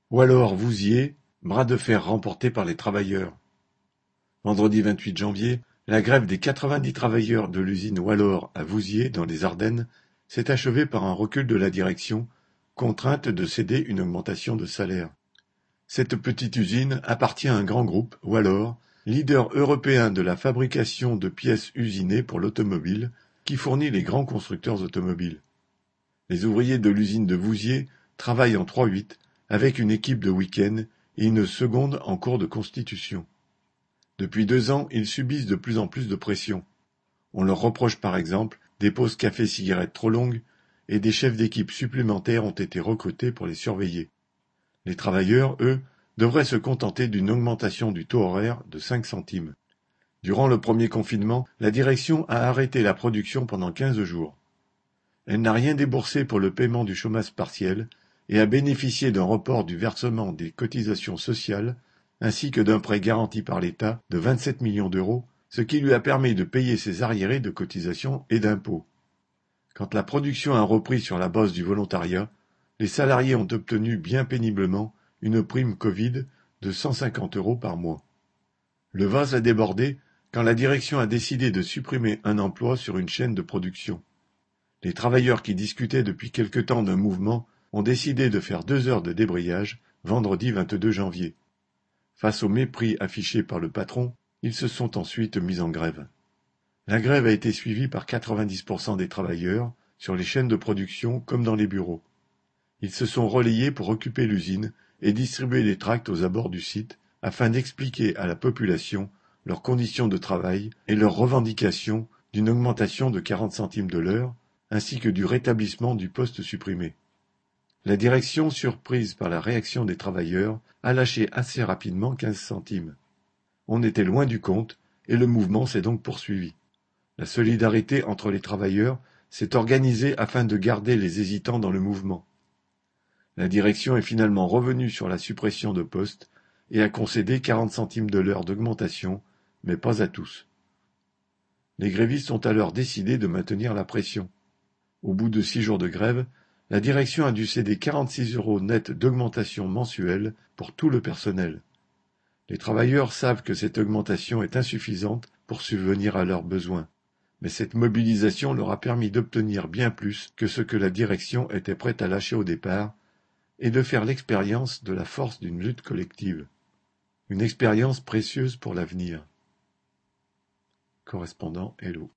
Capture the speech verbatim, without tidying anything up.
Ou alors Vouziers, bras de fer remporté par les travailleurs. Vendredi vingt-huit janvier, la grève des quatre-vingt-dix travailleurs de l'usine Walor à Vouziers, dans les Ardennes, s'est achevée par un recul de la direction, contrainte de céder une augmentation de salaire. Cette petite usine appartient à un grand groupe, Walor, leader européen de la fabrication de pièces usinées pour l'automobile, qui fournit les grands constructeurs automobiles. Les ouvriers de l'usine de Vouziers travaillent en trois huit, avec une équipe de week-end et une seconde en cours de constitution. Depuis deux ans, ils subissent de plus en plus de pression. On leur reproche par exemple des pauses café-cigarette trop longues et des chefs d'équipe supplémentaires ont été recrutés pour les surveiller. Les travailleurs, eux, devraient se contenter d'une augmentation du taux horaire de cinq centimes. Durant le premier confinement, la direction a arrêté la production pendant quinze jours. Elle n'a rien déboursé pour le paiement du chômage partiel et a bénéficié d'un report du versement des cotisations sociales ainsi que d'un prêt garanti par l'État de vingt-sept millions d'euros, ce qui lui a permis de payer ses arriérés de cotisations et d'impôts. Quand la production a repris sur la base du volontariat, les salariés ont obtenu bien péniblement une prime Covid de cent cinquante euros par mois. Le vase a débordé quand la direction a décidé de supprimer un emploi sur une chaîne de production. Les travailleurs qui discutaient depuis quelque temps d'un mouvement ont décidé de faire deux heures de débrayage vendredi vingt-deux janvier. Face au mépris affiché par le patron, ils se sont ensuite mis en grève. La grève a été suivie par quatre-vingt-dix pour cent des travailleurs, sur les chaînes de production comme dans les bureaux. Ils se sont relayés pour occuper l'usine et distribuer des tracts aux abords du site afin d'expliquer à la population leurs conditions de travail et leurs revendications d'une augmentation de quarante centimes de l'heure, ainsi que du rétablissement du poste supprimé. La direction, surprise par la réaction des travailleurs, a lâché assez rapidement quinze centimes. On était loin du compte, et le mouvement s'est donc poursuivi. La solidarité entre les travailleurs s'est organisée afin de garder les hésitants dans le mouvement. La direction est finalement revenue sur la suppression de postes et a concédé quarante centimes de l'heure d'augmentation, mais pas à tous. Les grévistes ont alors décidé de maintenir la pression. Au bout de six jours de grève, la direction a dû céder quarante-six euros net d'augmentation mensuelle pour tout le personnel. Les travailleurs savent que cette augmentation est insuffisante pour subvenir à leurs besoins, mais cette mobilisation leur a permis d'obtenir bien plus que ce que la direction était prête à lâcher au départ, et de faire l'expérience de la force d'une lutte collective. Une expérience précieuse pour l'avenir. Correspondant Hello.